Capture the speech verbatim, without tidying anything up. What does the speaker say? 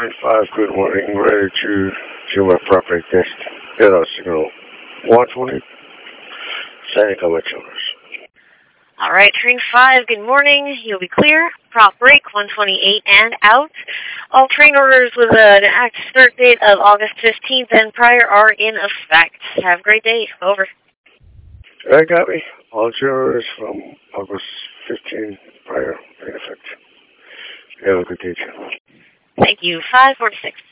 train five, good morning. Ready to to my property test. Error signal one twenty. Sending comment owners. All right, train five, good morning. You'll be clear. Prop break one twenty-eight and out. All train orders with an active start date of August fifteenth and prior are in effect. Have a great day. Over. That got me. All jurors from August fifteenth prior in effect. Have a good day, too. Thank you. five forty-six.